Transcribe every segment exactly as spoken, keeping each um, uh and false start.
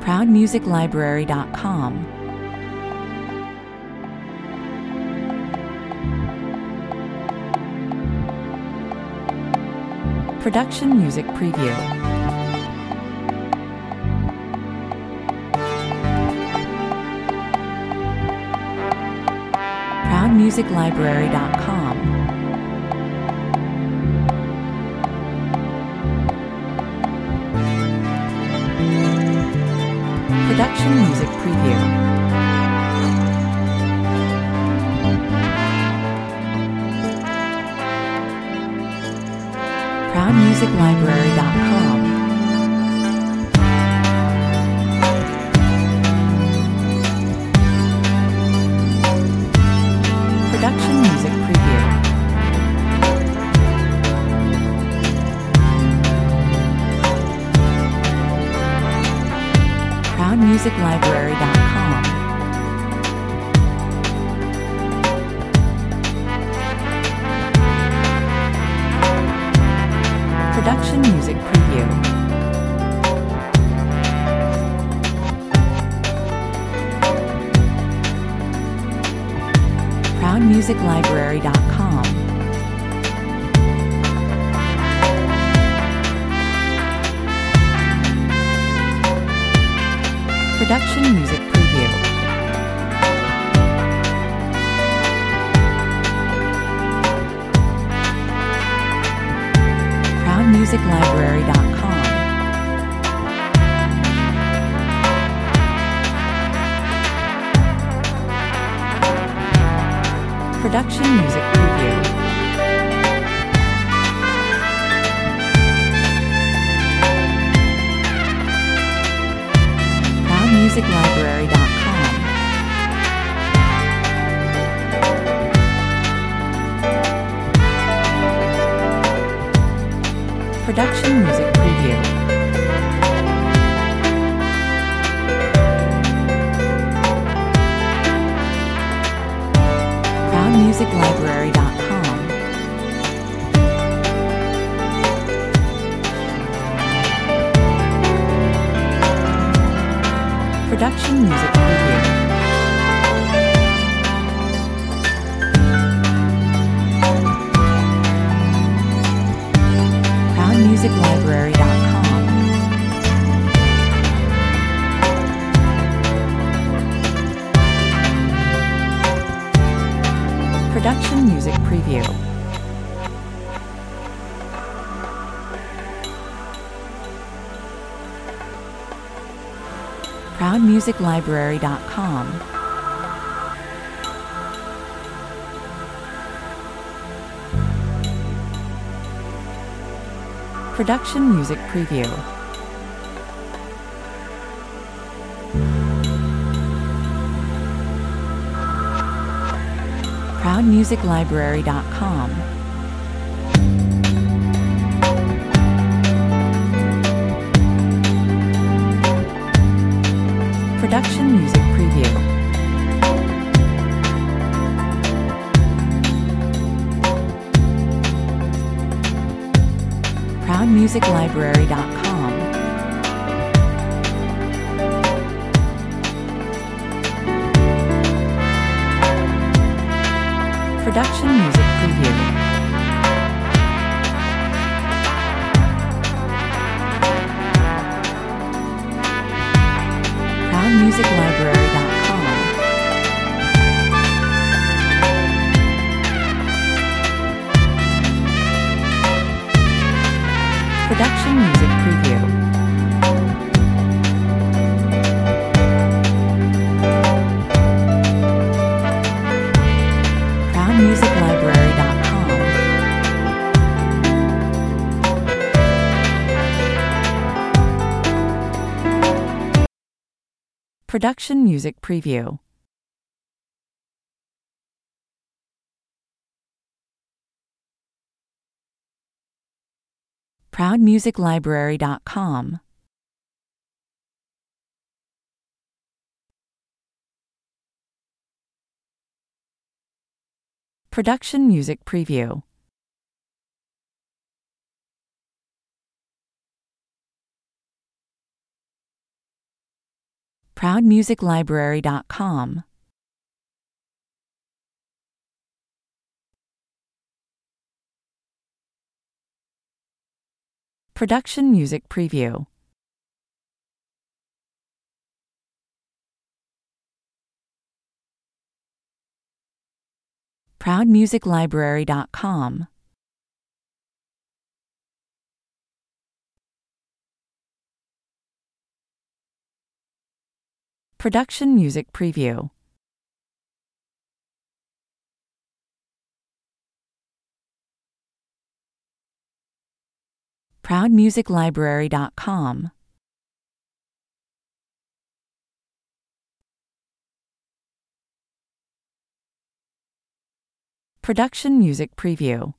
proud music library dot com. Production Music Preview. proud music library dot com. Production Music Preview. proud music library dot com. Production Music Preview. proud music library dot com. Production Music Preview. proud music library dot com. Production Music Preview. proud music library dot com. Production Music Preview. proud music library dot com. Production Music Preview. proud music library dot com. Production Music Preview. proud music library dot com. Production Music Preview. proud music library dot com. Production Music Preview. proud music library dot com. Production Music Preview. proud music library dot com. Production Music Preview. proud music library dot com. Production Music Preview. proud music library dot com. Production Music Preview. proud music library dot com. Production Music Preview. proud music library dot com, Production Music Preview. proud music library dot com, Production Music Preview. proud music library dot com, Production Music Preview.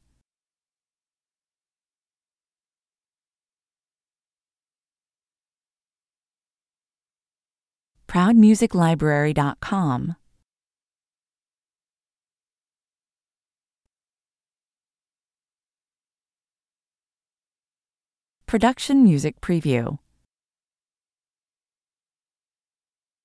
proud music library dot com, Production Music Preview.